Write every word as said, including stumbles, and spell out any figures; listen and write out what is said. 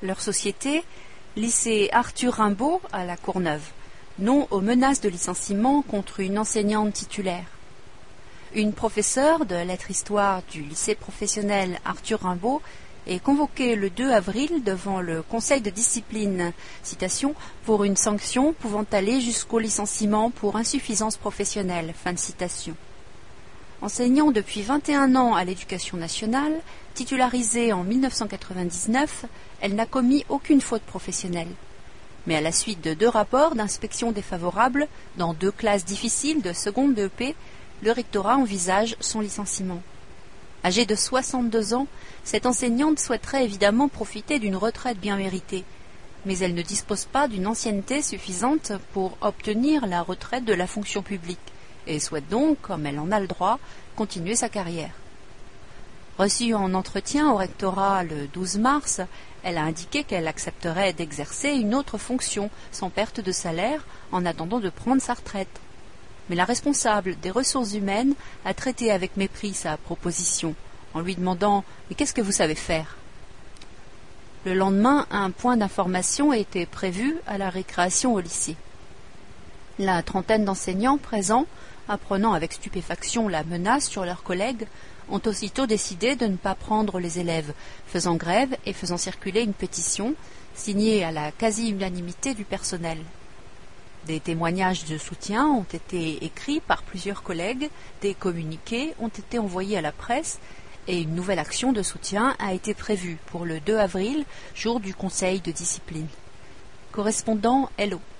Leur société, lycée Arthur Rimbaud à La Courneuve, non aux menaces de licenciement contre une enseignante titulaire. Une professeure de lettres-histoire du lycée professionnel Arthur Rimbaud est convoquée le deux avril devant le conseil de discipline, citation, pour une sanction pouvant aller jusqu'au licenciement pour insuffisance professionnelle, fin de citation. Enseignant depuis vingt et un ans à l'éducation nationale, titularisée en mille neuf cent quatre-vingt-dix-neuf, elle n'a commis aucune faute professionnelle. Mais à la suite de deux rapports d'inspection défavorables dans deux classes difficiles de seconde E P, le rectorat envisage son licenciement. Âgée de soixante-deux ans, cette enseignante souhaiterait évidemment profiter d'une retraite bien méritée, mais elle ne dispose pas d'une ancienneté suffisante pour obtenir la retraite de la fonction publique, et souhaite donc, comme elle en a le droit, continuer sa carrière. Reçue en entretien au rectorat le douze mars, elle a indiqué qu'elle accepterait d'exercer une autre fonction sans perte de salaire en attendant de prendre sa retraite. Mais la responsable des ressources humaines a traité avec mépris sa proposition, en lui demandant « Mais qu'est-ce que vous savez faire ?» Le lendemain, un point d'information était prévu à la récréation au lycée. La trentaine d'enseignants présents, apprenant avec stupéfaction la menace sur leurs collègues, ont aussitôt décidé de ne pas prendre les élèves, faisant grève et faisant circuler une pétition, signée à la quasi-unanimité du personnel. Des témoignages de soutien ont été écrits par plusieurs collègues, des communiqués ont été envoyés à la presse et une nouvelle action de soutien a été prévue pour le deux avril, jour du conseil de discipline. Correspondant L O